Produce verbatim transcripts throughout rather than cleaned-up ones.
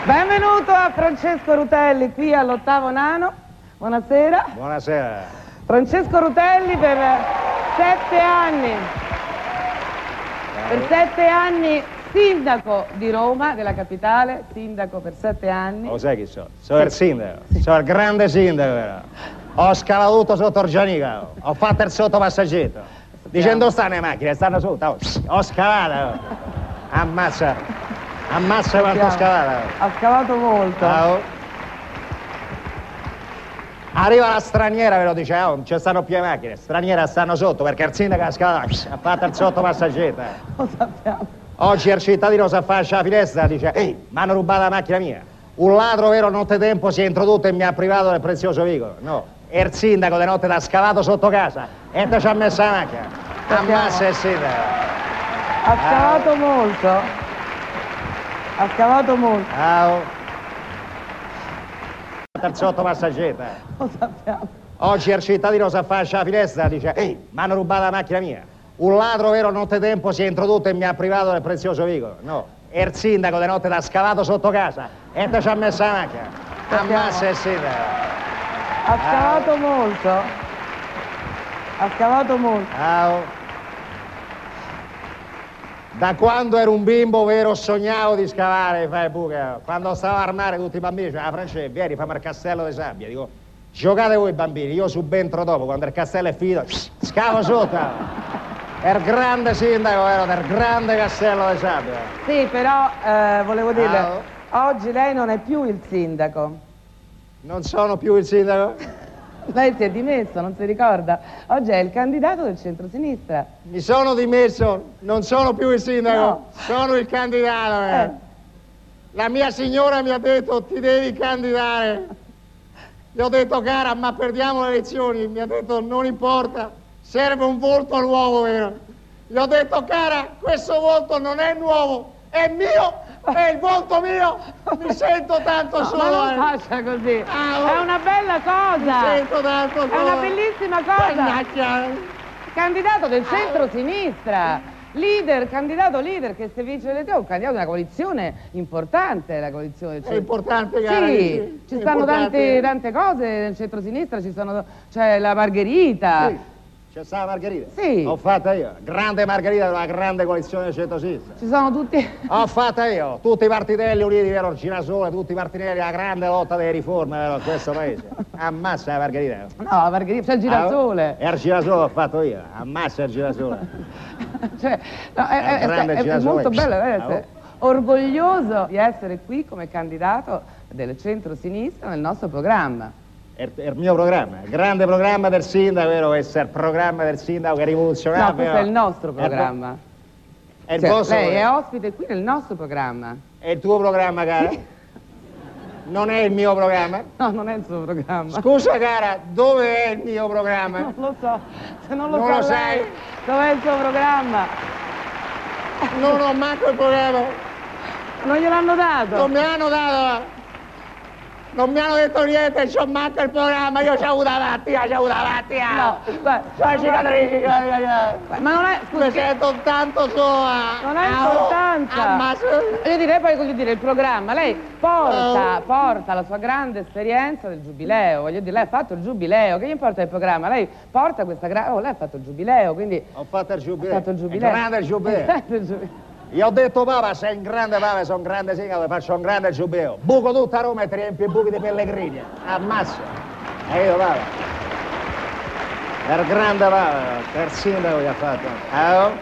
Benvenuto a Francesco Rutelli qui all'Ottavo Nano. Buonasera. Buonasera. Francesco Rutelli per sette anni. Per sette anni sindaco di Roma, della capitale, sindaco per sette anni. Lo sai chi sono? Sono il sindaco, sono il grande sindaco. Però. Ho scalato tutto sotto Orgianica, ho fatto il sottopassaggio. Dicendo stanno le macchine, stanno sotto. Oh, ho scavato. Ammazza. Ammazza quanto ho scavato. Ha scavato molto. Oh. Arriva la straniera, ve lo dice, oh, non ci stanno più le macchine. Straniera stanno sotto perché il sindaco ha scavato, ha fatto il sottopassaggio. Lo sappiamo. Oggi il cittadino si affaccia alla finestra e dice, ehi, mi hanno rubato la macchina mia. Un ladro vero nottetempo si è introdotto e mi ha privato del prezioso veicolo. No, è il sindaco di notte l'ha scavato sotto casa e te ci ha messo la macchina. Ammazza il sindaco. Ha scavato ah. molto. Ha scavato molto. Ah. Il sottopassaggio. Lo sappiamo. Oggi il cittadino si affaccia alla finestra e dice, ehi, mi hanno rubato la macchina mia. Un ladro vero nottetempo si è introdotto e mi ha privato del prezioso veicolo. No, è il sindaco di notte l'ha scavato sotto casa e te ci ha messo la macchina. Ammazza il sindaco. Ha scavato ah. molto. Ha scavato molto. Ah. Da quando ero un bimbo vero sognavo di scavare, fai buca. Quando stavo a armare tutti i bambini, dicevano, ah, Francesco, vieni, fammi il castello di sabbia. Dico, giocate voi bambini, io subentro dopo, quando il castello è finito, scavo sotto. È il grande sindaco, vero, del grande castello di sabbia. Sì, però eh, volevo dirle, ah. oggi lei non è più il sindaco. Non sono più il sindaco? Lei si è dimesso, non si ricorda? Oggi è il candidato del centro-sinistra. Mi sono dimesso, non sono più il sindaco, no. Sono il candidato. Eh. Eh. La mia signora mi ha detto ti devi candidare. Gli ho detto cara, ma perdiamo le elezioni. Mi ha detto non importa, serve un volto nuovo, vero? Gli ho detto cara, questo volto non è nuovo, è mio. È il volto mio, mi sento tanto solo. No, ma non faccia così, ah, è una bella cosa. Mi sento tanto solo. È una bellissima cosa. Mannaggia. Candidato del centro-sinistra, leader, candidato leader che se vince le elezioni è un candidato di una coalizione importante, la coalizione del centro. È importante, cara. Sì, sì, ci stanno tante, tante cose nel centro-sinistra, ci sono, c'è la Margherita. Sì. C'è stata la Margherita? Sì. Ho fatta io. Grande Margherita della grande coalizione del centro-sinistra. Ci sono tutti... Ho fatta io. Tutti i partitelli uniti, vero, Girasole, tutti i partitelli, la grande lotta delle riforme, vero, in questo paese. Ammazza la Margherita. No, la Margherita, c'è il Girasole. Ah, è il Girasole, ho fatto io. Ammazza il Girasole. Cioè, no, è, è, è, è, è molto bello, è essere ah, orgoglioso di essere qui come candidato del centro-sinistra nel nostro programma. È il mio programma, il grande programma del sindaco, vero? Questo è il programma del sindaco che è rivoluzionario. No, questo è il nostro programma. È il cioè, vostro lei programma. È ospite qui nel nostro programma. È il tuo programma, cara? Non è il mio programma? No, non è il suo programma. Scusa, cara, dove è il mio programma? Non lo so, se non lo non so lo sai? Lei, dov'è il suo programma? Non ho manco il programma. Non gliel'hanno dato? Non me l'hanno dato. Non mi hanno detto niente, c'ho manca il programma, io c'ho avuto avanti, c'ho avuto avanti. No, guarda, c'ho cicatrici. Ma non è... Mi sento tanto sola. Non ha importanza. Ammazza. Io direi poi, voglio dire, il programma, lei porta, oh. porta la sua grande esperienza del giubileo, voglio dire, lei ha fatto il giubileo, che gli importa il programma? Lei porta questa grande... Oh, lei ha fatto il giubileo, quindi... Ho fatto il giubileo. Ha fatto il giubileo. È grande il giubileo. Io ho detto papà, sei un grande papà, sono un grande sindaco, faccio un grande giubileo. Buco tutta Roma e ti riempio i buchi di Pellegrini. Ammazza. E io papà. Per grande papà, per sindaco che ha fatto. Eh?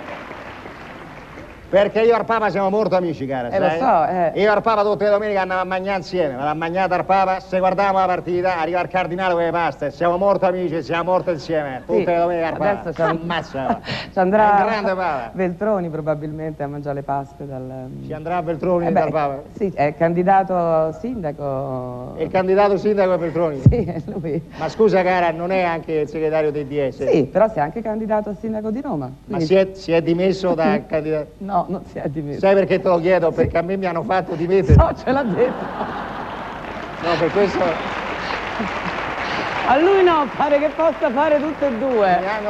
Perché io e il Papa siamo molto amici, cara, eh, sai? lo so, eh. Io e il Papa tutte le domeniche andavamo a mangiare insieme, andavamo a mangiare al Papa, se guardavamo la partita, arriva il cardinale con le paste, siamo molto amici, siamo molto insieme, tutte sì, le domeniche al Papa. Adesso ammazza. Ci andrà è un grande Papa. Veltroni probabilmente a mangiare le paste dal... Ci andrà Veltroni eh dal Papa? Sì, è candidato sindaco. Il candidato sindaco è Veltroni? Sì, è lui. Ma scusa cara, non è anche il segretario del D S? Sì, però si è anche candidato a sindaco di Roma. Ma quindi... si, è, si è dimesso da candidato? No, non si è dimesso. Sai perché te lo chiedo? Perché sì. A me mi hanno fatto dimettere. No, ce l'ha detto. No, per questo... A lui no, pare che possa fare tutte e due. Mi hanno...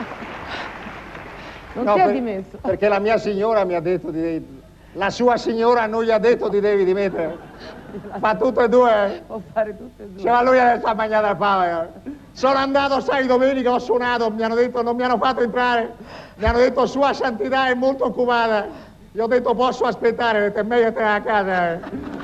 Non no, si è per... dimesso. Perché la mia signora mi ha detto di... La sua signora non gli ha detto ti devi dimettere. Fa tutte e due? Può fare tutte e due. Cioè, lui adesso ha mangiato il fave. Sono andato, sai, domenica ho suonato, mi hanno detto, non mi hanno fatto entrare, mi hanno detto sua santità è molto occupata. Io ho detto posso aspettare, ho detto è meglio te a casa.